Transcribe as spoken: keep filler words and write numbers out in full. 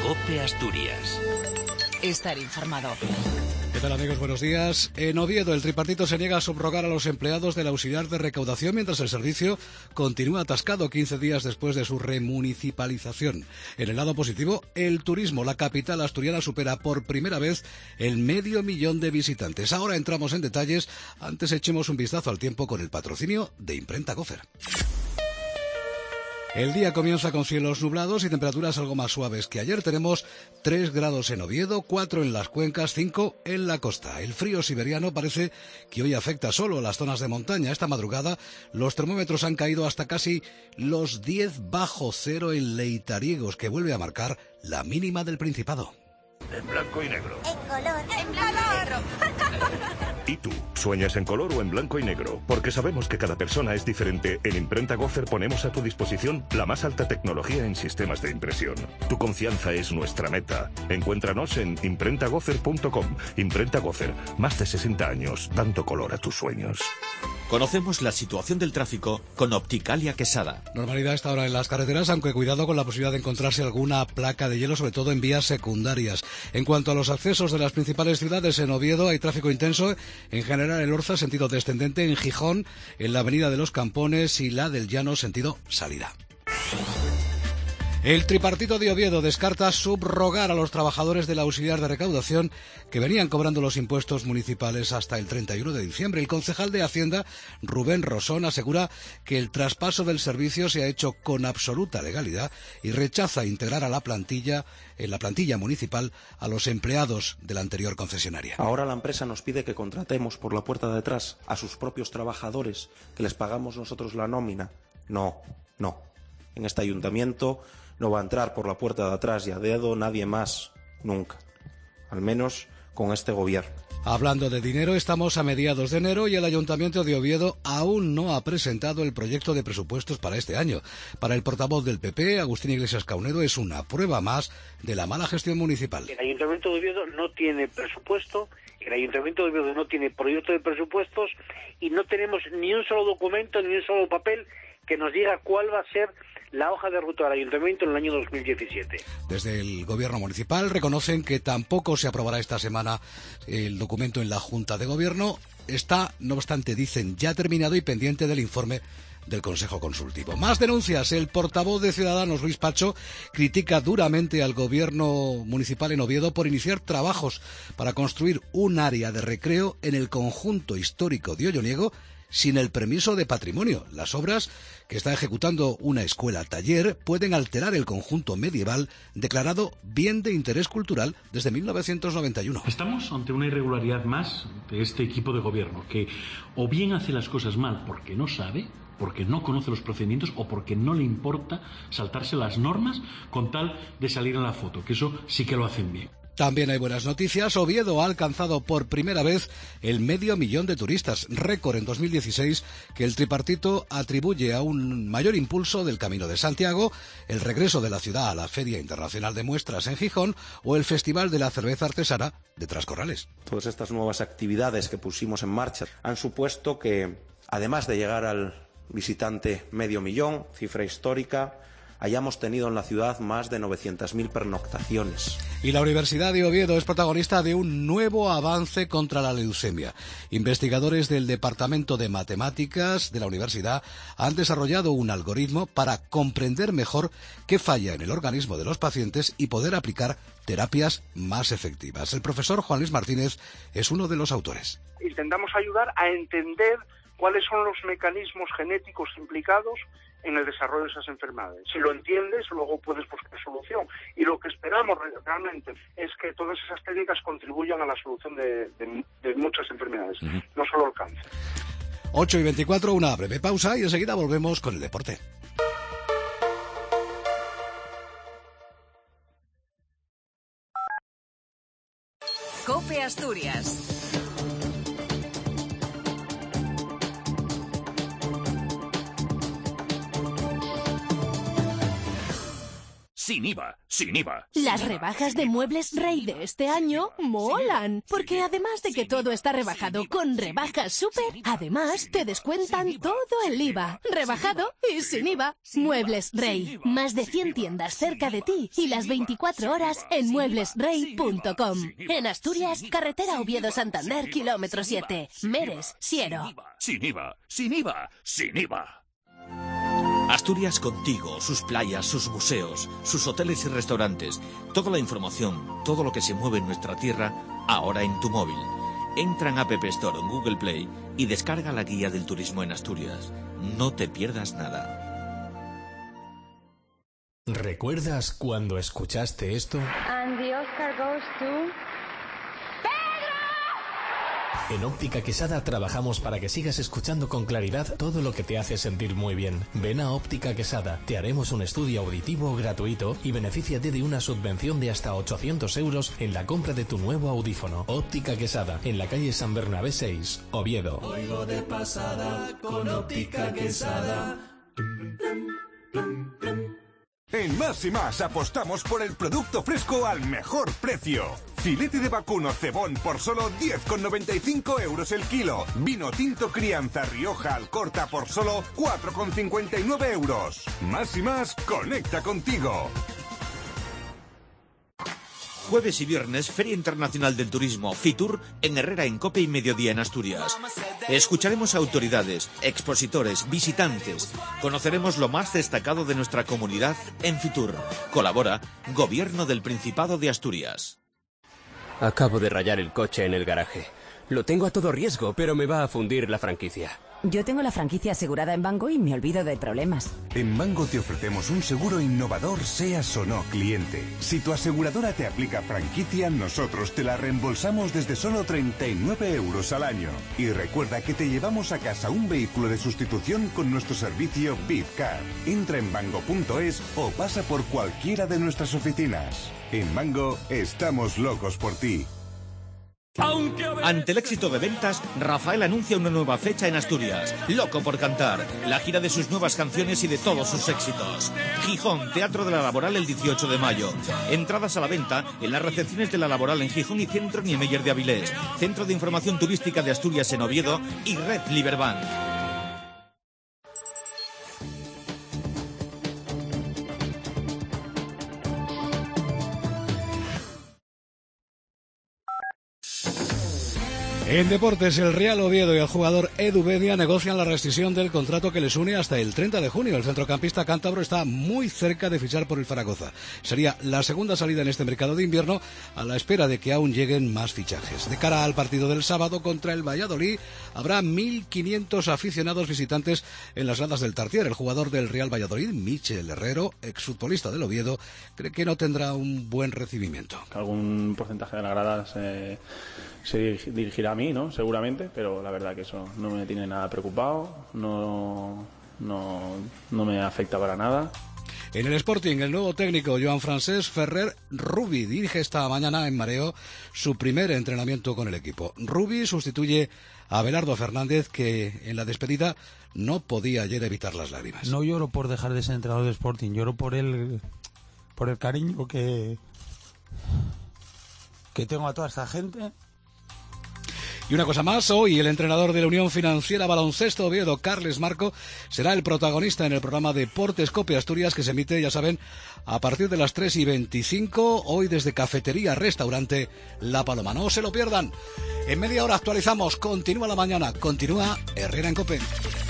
COPE Asturias. Estar informado. ¿Qué tal, amigos? Buenos días. En Oviedo, el tripartito se niega a subrogar a los empleados del auxiliar de recaudación mientras el servicio continúa atascado quince días después de su remunicipalización. En el lado positivo, el turismo. La capital asturiana supera por primera vez el medio millón de visitantes. Ahora entramos en detalles. Antes echemos un vistazo al tiempo con el patrocinio de Imprenta Gofer. El día comienza con cielos nublados y temperaturas algo más suaves que ayer. Tenemos tres grados en Oviedo, cuatro en las cuencas, cinco en la costa. El frío siberiano parece que hoy afecta solo a las zonas de montaña. Esta madrugada los termómetros han caído hasta casi los diez bajo cero en Leitariegos, que vuelve a marcar la mínima del Principado. En blanco y negro. En color. En color. ¿Y tú? ¿Sueñas en color o en blanco y negro? Porque sabemos que cada persona es diferente. En Imprenta Gofer ponemos a tu disposición la más alta tecnología en sistemas de impresión. Tu confianza es nuestra meta. Encuéntranos en imprenta gofer punto com. Imprenta Gofer, más de sesenta años dando color a tus sueños. Conocemos la situación del tráfico con Opticalia Quesada. Normalidad a esta hora en las carreteras, aunque cuidado con la posibilidad de encontrarse alguna placa de hielo, sobre todo en vías secundarias. En cuanto a los accesos de las principales ciudades, en Oviedo hay tráfico intenso, en general en Orza, sentido descendente, en Gijón, en la avenida de los Campones y la del Llano, sentido salida. El tripartito de Oviedo descarta subrogar a los trabajadores del auxiliar de recaudación que venían cobrando los impuestos municipales hasta el treinta y uno de diciembre. El concejal de Hacienda, Rubén Rosón, asegura que el traspaso del servicio se ha hecho con absoluta legalidad y rechaza integrar a la plantilla, en la plantilla municipal, a los empleados de la anterior concesionaria. Ahora la empresa nos pide que contratemos por la puerta de atrás a sus propios trabajadores, que les pagamos nosotros la nómina. No, no. En este ayuntamiento no va a entrar por la puerta de atrás y a dedo nadie más, nunca. Al menos con este gobierno. Hablando de dinero, estamos a mediados de enero y el Ayuntamiento de Oviedo aún no ha presentado el proyecto de presupuestos para este año. Para el portavoz del P P, Agustín Iglesias Caunedo, es una prueba más de la mala gestión municipal. El Ayuntamiento de Oviedo no tiene presupuesto, el Ayuntamiento de Oviedo no tiene proyecto de presupuestos y no tenemos ni un solo documento, ni un solo papel que nos diga cuál va a ser la hoja de ruta del Ayuntamiento en el año dos mil diecisiete. Desde el Gobierno municipal reconocen que tampoco se aprobará esta semana el documento en la Junta de Gobierno. Está, no obstante, dicen, ya terminado y pendiente del informe del Consejo Consultivo. Más denuncias. El portavoz de Ciudadanos, Luis Pacho, critica duramente al Gobierno municipal en Oviedo por iniciar trabajos para construir un área de recreo en el conjunto histórico de Olloniego sin el permiso de patrimonio. Las obras que está ejecutando una escuela-taller pueden alterar el conjunto medieval declarado bien de interés cultural desde mil novecientos noventa y uno. Estamos ante una irregularidad más de este equipo de gobierno, que o bien hace las cosas mal porque no sabe, porque no conoce los procedimientos o porque no le importa saltarse las normas con tal de salir en la foto, que eso sí que lo hacen bien. También hay buenas noticias. Oviedo ha alcanzado por primera vez el medio millón de turistas, récord en dos mil dieciséis, que el tripartito atribuye a un mayor impulso del Camino de Santiago, el regreso de la ciudad a la Feria Internacional de Muestras en Gijón o el Festival de la Cerveza Artesana de Trascorrales. Todas estas nuevas actividades que pusimos en marcha han supuesto que, además de llegar al visitante medio millón, cifra histórica, hayamos tenido en la ciudad más de novecientas mil pernoctaciones. Y la Universidad de Oviedo es protagonista de un nuevo avance contra la leucemia. Investigadores del Departamento de Matemáticas de la universidad han desarrollado un algoritmo para comprender mejor qué falla en el organismo de los pacientes y poder aplicar terapias más efectivas. El profesor Juan Luis Martínez es uno de los autores. Intentamos ayudar a entender cuáles son los mecanismos genéticos implicados en el desarrollo de esas enfermedades. Si lo entiendes, luego puedes buscar solución. Y lo que esperamos realmente es que todas esas técnicas contribuyan a la solución de, de, de muchas enfermedades, uh-huh. no solo el cáncer. ocho y veinticuatro, una breve pausa y enseguida volvemos con el deporte. COPE Asturias. sin I V A, sin I V A. Las rebajas de Muebles Rey de este año molan, porque además de que todo está rebajado con rebajas súper, además te descuentan todo el I V A, rebajado y sin I V A. Muebles Rey, más de cien tiendas cerca de ti y las veinticuatro horas en muebles rey punto com. En Asturias, carretera Oviedo-Santander, kilómetro siete, Meres, Siero. Sin I V A, sin I V A, sin I V A. Asturias contigo, sus playas, sus museos, sus hoteles y restaurantes, toda la información, todo lo que se mueve en nuestra tierra, ahora en tu móvil. Entra en App Store o en Google Play y descarga la guía del turismo en Asturias. No te pierdas nada. ¿Recuerdas cuando escuchaste esto? And the Oscar goes to... En Óptica Quesada trabajamos para que sigas escuchando con claridad todo lo que te hace sentir muy bien. Ven a Óptica Quesada, te haremos un estudio auditivo gratuito y benefíciate de una subvención de hasta ochocientos euros en la compra de tu nuevo audífono. Óptica Quesada, en la calle San Bernabé seis, Oviedo. Oigo de pasada con Óptica Quesada. En Más y Más apostamos por el producto fresco al mejor precio. Filete de vacuno cebón por solo diez con noventa y cinco euros el kilo. Vino tinto Crianza Rioja Alcorta por solo cuatro con cincuenta y nueve euros. Más y Más conecta contigo. Jueves y viernes, Feria Internacional del Turismo, Fitur, en Herrera en Cope y Mediodía en Asturias. Escucharemos a autoridades, expositores, visitantes. Conoceremos lo más destacado de nuestra comunidad en Fitur. Colabora Gobierno del Principado de Asturias. Acabo de rayar el coche en el garaje. Lo tengo a todo riesgo, pero me va a fundir la franquicia. Yo tengo la franquicia asegurada en Bango y me olvido de problemas. En Bango te ofrecemos un seguro innovador, seas o no cliente. Si tu aseguradora te aplica franquicia, nosotros te la reembolsamos desde solo treinta y nueve euros al año. Y recuerda que te llevamos a casa un vehículo de sustitución con nuestro servicio V I P Car. Entra en bango punto es o pasa por cualquiera de nuestras oficinas. En Bango estamos locos por ti. Ante el éxito de ventas, Rafael anuncia una nueva fecha en Asturias. Loco por cantar, la gira de sus nuevas canciones y de todos sus éxitos. Gijón, Teatro de la Laboral el dieciocho de mayo. Entradas a la venta en las recepciones de la Laboral en Gijón y Centro Niemeyer de Avilés. Centro de Información Turística de Asturias en Oviedo y Red Liberbank. En deportes, el Real Oviedo y el jugador Edu Bedia negocian la rescisión del contrato que les une hasta el treinta de junio. El centrocampista cántabro está muy cerca de fichar por el Zaragoza. Sería la segunda salida en este mercado de invierno, a la espera de que aún lleguen más fichajes. De cara al partido del sábado contra el Valladolid, habrá mil quinientos aficionados visitantes en las gradas del Tartiere. El jugador del Real Valladolid, Michel Herrero, exfutbolista del Oviedo, cree que no tendrá un buen recibimiento. Algún porcentaje de la grada se, se dirigirá a mí, ¿no? Seguramente, pero la verdad que eso no me tiene nada preocupado, no, no, no me afecta para nada. En el Sporting, el nuevo técnico Joan Francesc Ferrer Rubi dirige esta mañana en Mareo su primer entrenamiento con el equipo. Rubi sustituye a Abelardo Fernández, que en la despedida no podía ayer evitar las lágrimas. No lloro por dejar de ser entrenador de Sporting, lloro por el, por el cariño que, que tengo a toda esta gente. Y una cosa más, hoy el entrenador de la Unión Financiera Baloncesto Oviedo, Carles Marco, será el protagonista en el programa Deportes Cope Asturias, que se emite, ya saben, a partir de las tres y veinticinco, hoy desde Cafetería Restaurante La Paloma. No se lo pierdan. En media hora actualizamos, continúa la mañana, continúa Herrera en Cope.